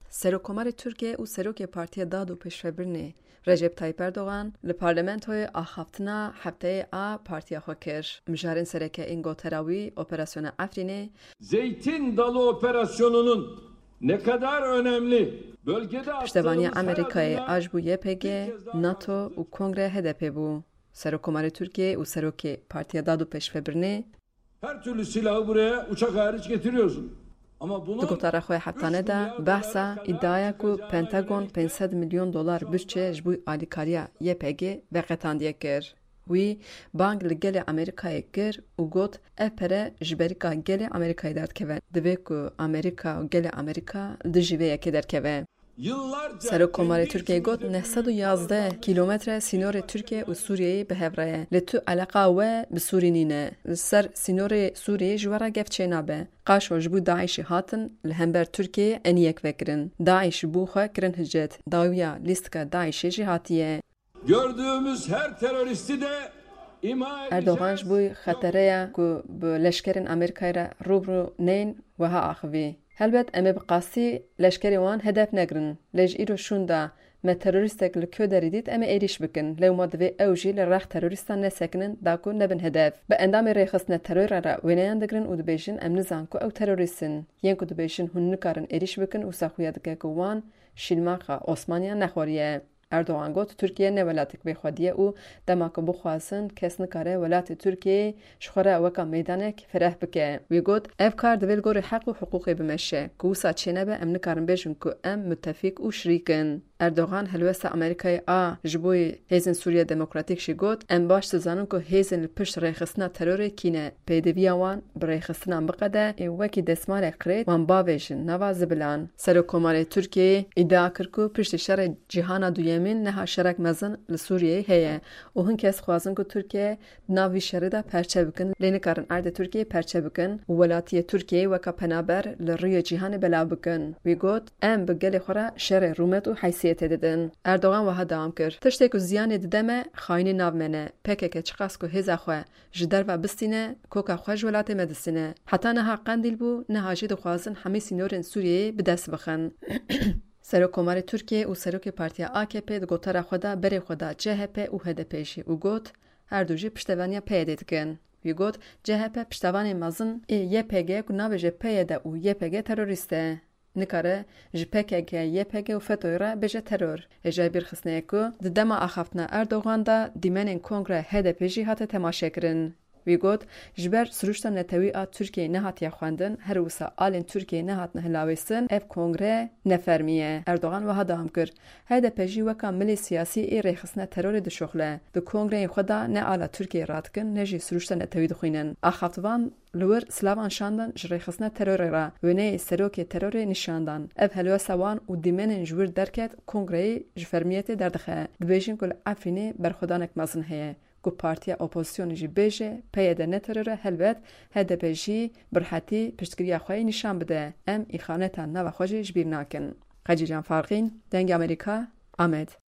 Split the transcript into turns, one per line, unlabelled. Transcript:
Serokkomarê Tirkiye û Serokê Partiya Dad û Pêşvebirinê Recep Tayyip Erdogan li parlamentoyê axaftina hefteyê a partiya xwe kir. Mijarên serekeyên gotera wî Operasyona Efrînê
Zeytin Dalı operasyonunun ne kadar önemli bölgede
piştevaniya Amerîkayê a ji bo YPG, NATO û Kongre HDP bû. Serokkomarê Tirkiye û Serokê Partiya Dad û Pêşvebirinê
her türlü silahı buraya uçak hariç getiriyorsun. Ama
di
bunu
gotara xwe heftane de behsa îdiaya ku Pentagon $500 milyon bütçe ji bo alîkariya YPG veqetandiye kir. Wî bang li gelê Amerîkayê kir û got ev pere ji berîka gelê Amerîkayê derdikeve. Divê ku Amerîka û gelê Amerîka di ji vê yekê derkeve.
yıllarca
Serokkomarê Tirkiye got 911 kilometre sînorê Tirkiye û Sûriyeyê bi hev re ye. Li tu eleqa we bi Sûrî nîne. Li ser sînorê Sûriyê ji wera gev çênabe. Qaşo ji bo Daişê hatin li hember Tirkiyeyê eniyek vekirin. Daîş ji bo xwe kirin hicret. Dawiya lîstika Daişê jî hatiye.
gördüğümüz her teröristi de imha
Erdogan
edeceğiz.
ji bo xetereya ku bi leşkerên Amerîkayê re rûbirû neyên wiha axivî. Helbet em ê bi qasî leşkerê wan hedef negirin. Lê ji îro şûn de me terorîstek li kê derî dît em ê êriş bikin. Lewma divê ew jî li rex terorîstan nesekinin da ku nebin hedef. Bi endamê rêxistina terora re wêneyan digirin û dibêjin em nizan ku ew terorîst in. Yên ku dibêjin hûn nikarin êriş bikin û saxuya dike ku wan şîlmaxa Osmaniyan nexwariye. Erdogan got Tirkiye ne welatek vê xwediye û dema ku bixwazin kes nikare welatê Tirkiyeyê ji xwe re weka meydanek fereh bike. Wî got ev kar divê li gorî heq û hiqûqê bimeşe ku wisa çênebe em nikarin bêjin ku em müttefîk û şirîkin. Erdogan helwesta Amerîkayê a ji bo Hêzên Sûriya Demokratîk jî got em baş dizanin ku hêzên li pişt rêxistina terorê kîne. Pêdiviya wan bi rêxistinan biqede ê wekî destmalek qirêt wan bavêjin nava zibilan. Serokkomarê Tirkiyeyê îdia kir ku piştî şerê cîhana duyemîn neha şerek mezin li Sûriyeyê heye û hin kes dixwazin ku Tirkiye di nav vî şerê de perçe bikin lê nikarin erdê Tirkiyeyê perçe bikin û welatiyê Tirkiyeyê weka penaber li rûyê cîhanê belav bikin. Wî got em bi gelê xwe re şerê rûmet û heysiyetê didin. Erdogan wiha dewam kir. Tiştê ku ziyanê dide me xayînî nav me ne. PKK çiqas ku hêza xwe ji derve bistîne koka xwe ji welatê me distîne. Heta niha qendîl bû niha jî dixwazin hemî sînorên Sûriyeyê bi dest bixin. Serokkomarê Tirkiye û Serokê Partiya AKP di gotara xwe de berê xwe da CHP û HDP jî û got her du jî piştevaniya PYD dikin. Wî got CHP piştevanê mezin ê YPG ku navê ji PYD û YPG terorîst e. Nikare ji PKK, YPG û FETÖ re bêje teror. Hêja bîrxistneyê ku di dema axaftina Erdogan da dîmenên Kongre HDP jî hate temaşekirin. Wî got ji ber siruşta netewî a Tirkiyeyê nehatiye xwendin her wisa alên Tirkiyeyê nehatine hilawêstin ev kongre nefermiye. Erdogan wiha dewam kir. HDP jî weka milê siyasî ê rêxistina terorê dişoxile. Di kongreyên xwe da ne ala Tirkiyeyê radikin ne jî siruşta netewî dixwînin. Axaftivan li wir silavan şandin ji rêxistina terorê re wêneyê serokê terorê nîşandan. Ev helwesta wan û dîmenên ji wir derket kongreyê ji fermiyetê derdixe. Dibêjin ku li Efrînê berxwedanek mezin heye. Ku partiya opozisyonê jî bêje PYD ne teror e helbet HDP jî birhetî piştgiriya xwe nîşan bide. Em îxaneta nava xwe jî ji bîr nakin. Xecî Can Farxîn, Dengê Amerîka, Amed.